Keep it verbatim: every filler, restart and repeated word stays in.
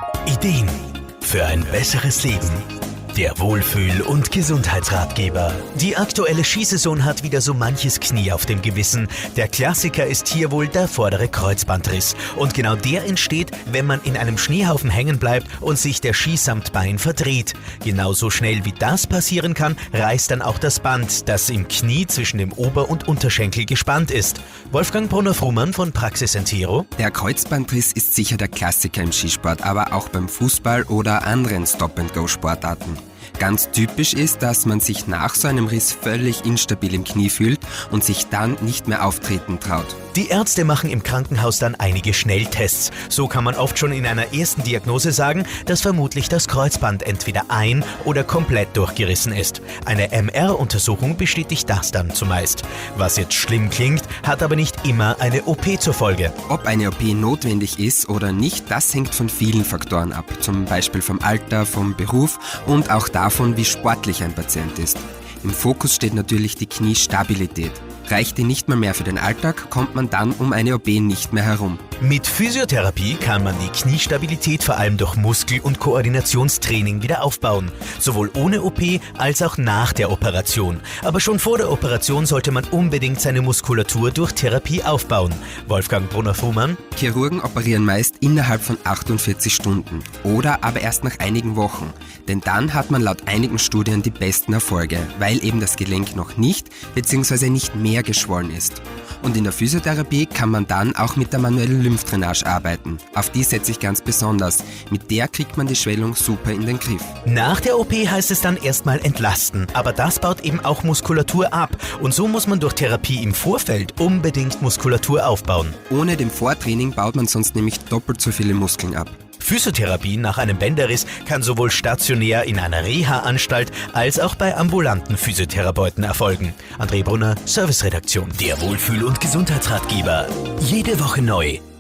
Ideen für ein besseres Leben. Der Wohlfühl- und Gesundheitsratgeber. Die aktuelle Skisaison hat wieder so manches Knie auf dem Gewissen. Der Klassiker ist hier wohl der vordere Kreuzbandriss. Und genau der entsteht, wenn man in einem Schneehaufen hängen bleibt und sich der Skisamtbein verdreht. Genauso schnell wie das passieren kann, reißt dann auch das Band, das im Knie zwischen dem Ober- und Unterschenkel gespannt ist. Wolfgang Brunner-Frumann von Praxis Entero. Der Kreuzbandriss ist sicher der Klassiker im Skisport, aber auch beim Fußball oder anderen Stop-and-Go-Sportarten. Ganz typisch ist, dass man sich nach so einem Riss völlig instabil im Knie fühlt und sich dann nicht mehr auftreten traut. Die Ärzte machen im Krankenhaus dann einige Schnelltests. So kann man oft schon in einer ersten Diagnose sagen, dass vermutlich das Kreuzband entweder ein- oder komplett durchgerissen ist. Eine M R-Untersuchung bestätigt das dann zumeist. Was jetzt schlimm klingt, hat aber nicht immer eine O P zur Folge. Ob eine O P notwendig ist oder nicht, das hängt von vielen Faktoren ab. Zum Beispiel vom Alter, vom Beruf und auch davon, wie sportlich ein Patient ist. Im Fokus steht natürlich die Kniestabilität. Reicht die nicht mehr mehr für den Alltag, kommt man dann um eine O P nicht mehr herum. Mit Physiotherapie kann man die Kniestabilität vor allem durch Muskel- und Koordinationstraining wieder aufbauen. Sowohl ohne O P als auch nach der Operation. Aber schon vor der Operation sollte man unbedingt seine Muskulatur durch Therapie aufbauen. Wolfgang Brunner-Frumann. Chirurgen operieren meist innerhalb von achtundvierzig Stunden oder aber erst nach einigen Wochen. Denn dann hat man laut einigen Studien die besten Erfolge, weil eben das Gelenk noch nicht bzw. nicht mehr geschwollen ist. Und in der Physiotherapie kann man dann auch mit der manuellen Lymphdrainage arbeiten. Auf die setze ich ganz besonders. Mit der kriegt man die Schwellung super in den Griff. Nach der O P heißt es dann erstmal entlasten. Aber das baut eben auch Muskulatur ab. Und so muss man durch Therapie im Vorfeld unbedingt Muskulatur aufbauen. Ohne dem Vortraining baut man sonst nämlich doppelt so viele Muskeln ab. Physiotherapie nach einem Bänderriss kann sowohl stationär in einer Reha-Anstalt als auch bei ambulanten Physiotherapeuten erfolgen. André Brunner, Serviceredaktion. Der Wohlfühl- und Gesundheitsratgeber. Jede Woche neu.